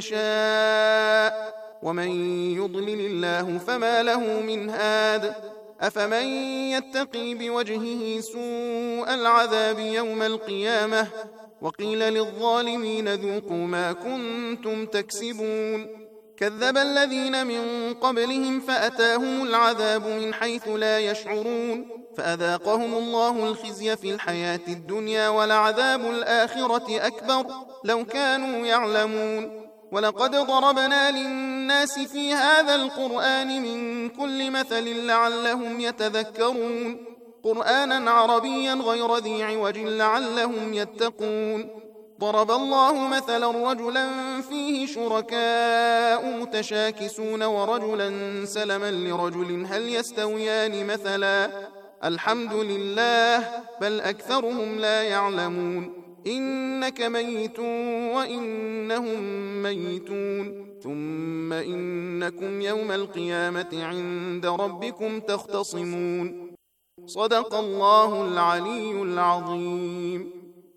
يشاء ومن يضلل الله فما له من هاد. أفمن يتقي بوجهه سوء العذاب يوم القيامة وقيل للظالمين ذوقوا ما كنتم تكسبون. كذب الذين من قبلهم فأتاهم العذاب من حيث لا يشعرون فأذاقهم الله الخزي في الحياة الدنيا ولعذاب الآخرة أكبر لو كانوا يعلمون. ولقد ضربنا للناس في هذا القرآن من كل مثل لعلهم يتذكرون قرآنا عربيا غير ذي عوج لعلهم يتقون. ضرب الله مثلا رجلا فيه شركاء متشاكسون ورجلا سلما لرجل هل يستويان مثلا الحمد لله بل أكثرهم لا يعلمون. إنك ميت وإنهم ميتون ثم إنكم يوم القيامة عند ربكم تختصمون. صدق الله العلي العظيم.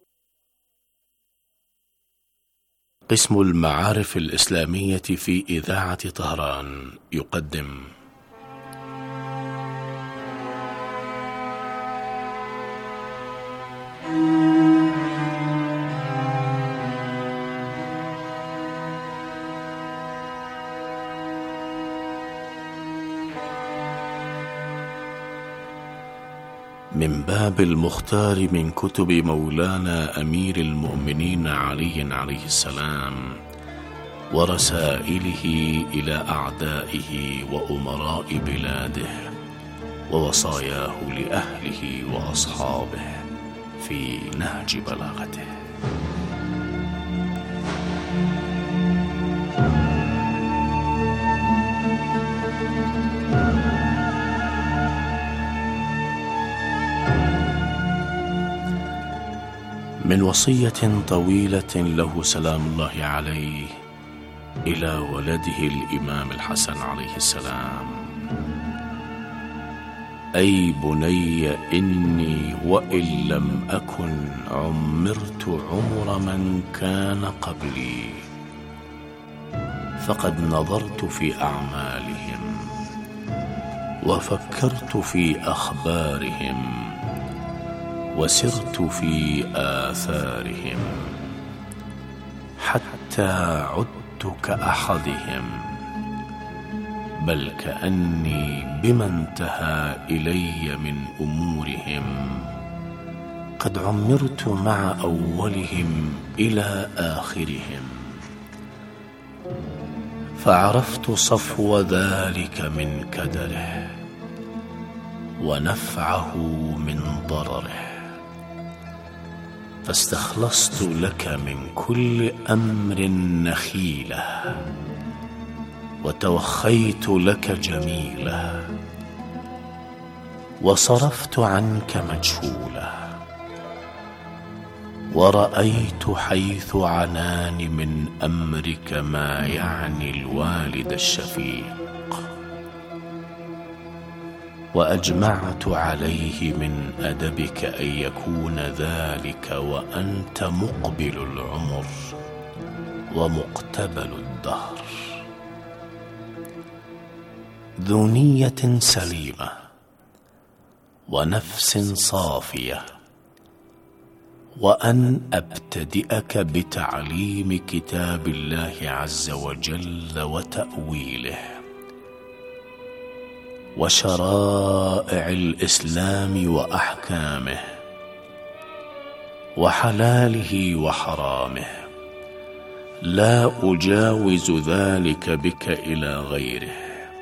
قسم المعارف الإسلامية في إذاعة طهران يقدم من باب المختار من كتب مولانا أمير المؤمنين علي عليه السلام، ورسائله إلى أعدائه وأمراء بلاده، ووصاياه لأهله وأصحابه في نهج بلاغته. من وصية طويلة له سلام الله عليه إلى ولده الإمام الحسن عليه السلام: أي بني، إني وإن لم أكن عمرت عمر من كان قبلي، فقد نظرت في أعمالهم وفكرت في أخبارهم وسرت في آثارهم حتى عدت كأحدهم، بل كأني بما انتهى إلي من أمورهم قد عمرت مع أولهم إلى آخرهم، فعرفت صفو ذلك من كدره ونفعه من ضرره، فاستخلصت لك من كل أمر نخيلة، وتوخيت لك جميلة، وصرفت عنك مجهولة، ورأيت حيث عناني من أمرك ما يعني الوالد الشفيق، وأجمعت عليه من أدبك أن يكون ذلك وأنت مقبل العمر ومقتبل الدهر، ذو نية سليمة ونفس صافية، وأن أبتدئك بتعليم كتاب الله عز وجل وتأويله وشرائع الإسلام وأحكامه وحلاله وحرامه، لا أجاوز ذلك بك إلى غيره.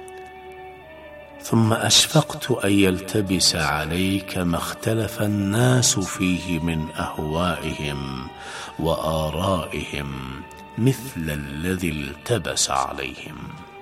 ثم أشفقت أن يلتبس عليك ما اختلف الناس فيه من أهوائهم وآرائهم مثل الذي التبس عليهم،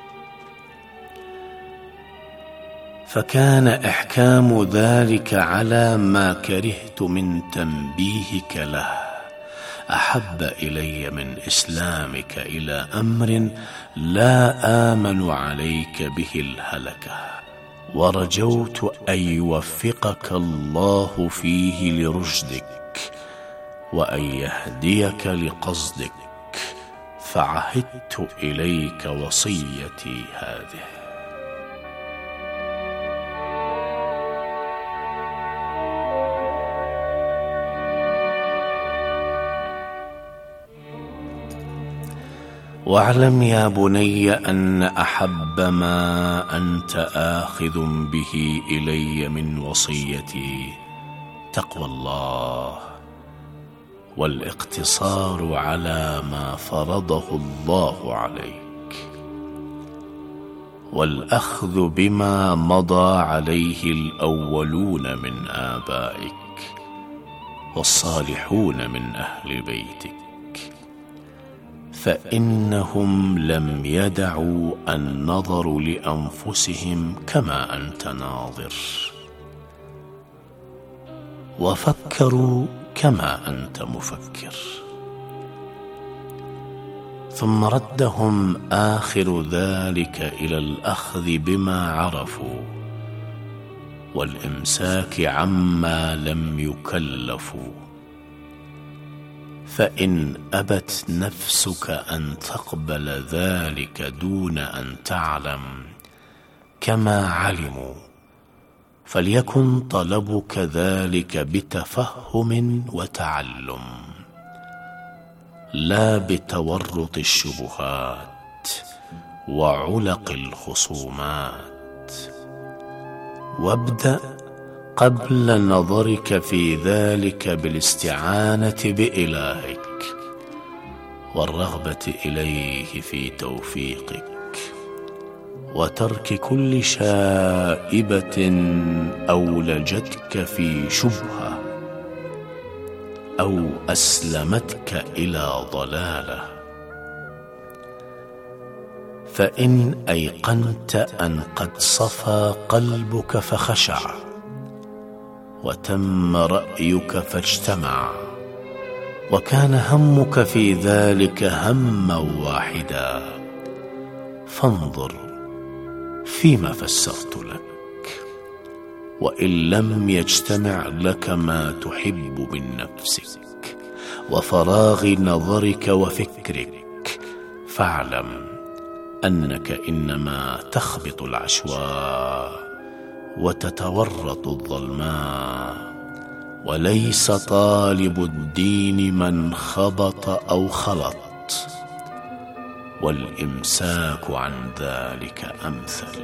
فكان إحكام ذلك على ما كرهت من تنبيهك له أحب إلي من إسلامك إلى أمر لا آمن عليك به الهلكة، ورجوت أن يوفقك الله فيه لرشدك وأن يهديك لقصدك، فعهدت إليك وصيتي هذه. واعلم يا بني أن أحب ما أنت آخذ به إلي من وصيتي تقوى الله، والاقتصار على ما فرضه الله عليك، والأخذ بما مضى عليه الأولون من آبائك والصالحون من أهل بيتك، فإنهم لم يدعوا النظر لأنفسهم كما أنت ناظر، وفكروا كما أنت مفكر. ثم ردهم آخر ذلك إلى الأخذ بما عرفوا والإمساك عما لم يكلفوا، فإن أبت نفسك أن تقبل ذلك دون أن تعلم كما علموا، فليكن طلبك ذلك بتفهم وتعلم، لا بتورط الشبهات وعلق الخصومات. وابدأ قبل نظرك في ذلك بالاستعانة بإلهك والرغبة إليه في توفيقك، وترك كل شائبة أولجتك في شبهة أو أسلمتك إلى ضلالة. فإن أيقنت أن قد صفى قلبك فخشع، وتم رأيك فاجتمع، وكان همك في ذلك هما واحدا، فانظر فيما فسرت لك. وإن لم يجتمع لك ما تحب من نفسك وفراغ نظرك وفكرك، فاعلم أنك إنما تخبط العشواء وتتورط الظلماء، وليس طالب الدين من خبط أو خلط، والإمساك عن ذلك أمثل.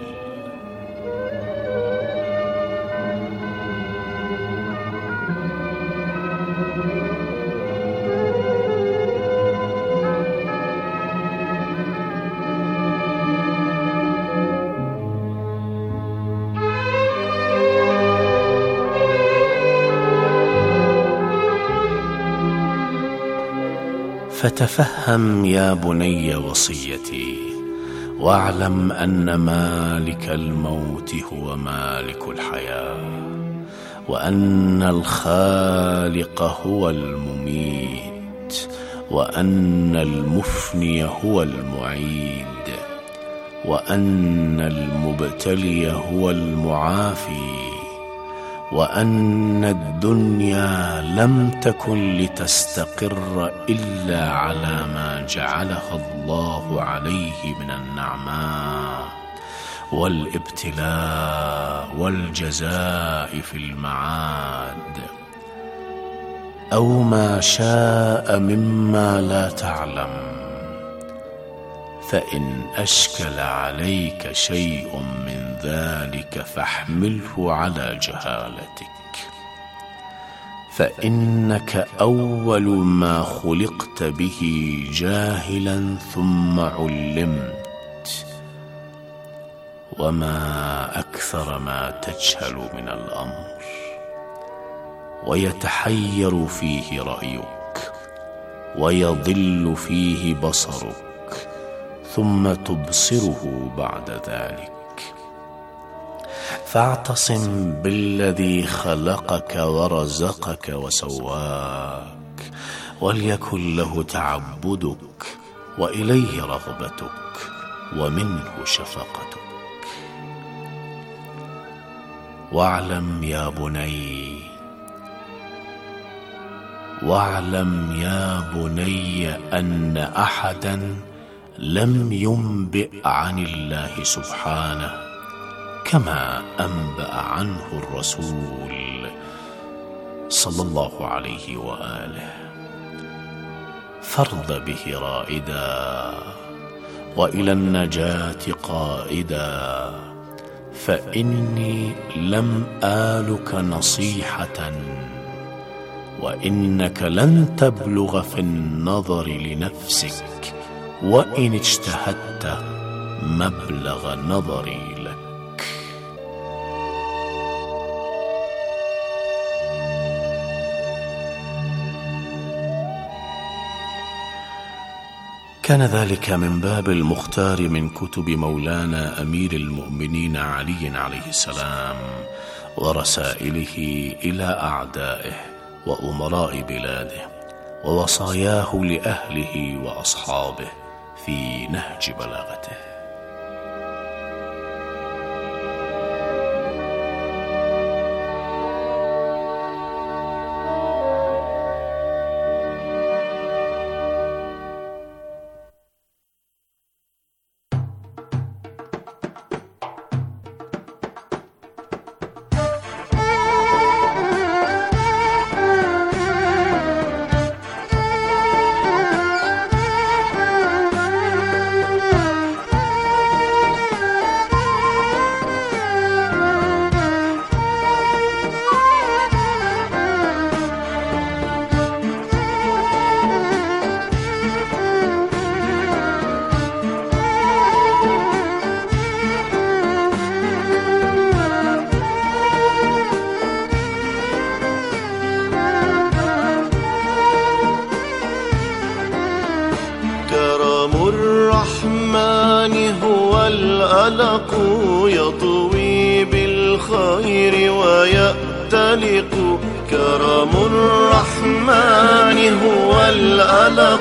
فتفهم يا بني وصيتي، واعلم أن مالك الموت هو مالك الحياة، وأن الخالق هو المميت، وأن المفني هو المعيد، وأن المبتلي هو المعافي، وأن الدنيا لم تكن لتستقر إلا على ما جعلها الله عليه من النعماء والابتلاء والجزاء في المعاد، أو ما شاء مما لا تعلم. فإن أشكل عليك شيء من ذلك فاحمله على جهالتك، فإنك أول ما خلقت به جاهلا ثم علمت، وما أكثر ما تجهل من الأمر ويتحير فيه رأيك ويضل فيه بصرك، ثم تبصره بعد ذلك. فاعتصم بالذي خلقك ورزقك وسواك، وليكن له تعبدك وإليه رغبتك ومنه شفقتك. واعلم يا بني أن أحدا لم ينبئ عن الله سبحانه كما أنبأ عنه الرسول صلى الله عليه وآله، فارض به رائدا وإلى النجاة قائدا، فإني لم آلك نصيحة، وإنك لن تبلغ في النظر لنفسك وإن اجتهدت مبلغ نظري لك. كان ذلك من باب المختار من كتب مولانا أمير المؤمنين علي عليه السلام ورسائله إلى أعدائه وأمراء بلاده، ووصاياه لأهله وأصحابه في نهج بلاغته. الرحمن هو الألق يطوي بالخير ويأتلق. كرم الرحمن هو الألق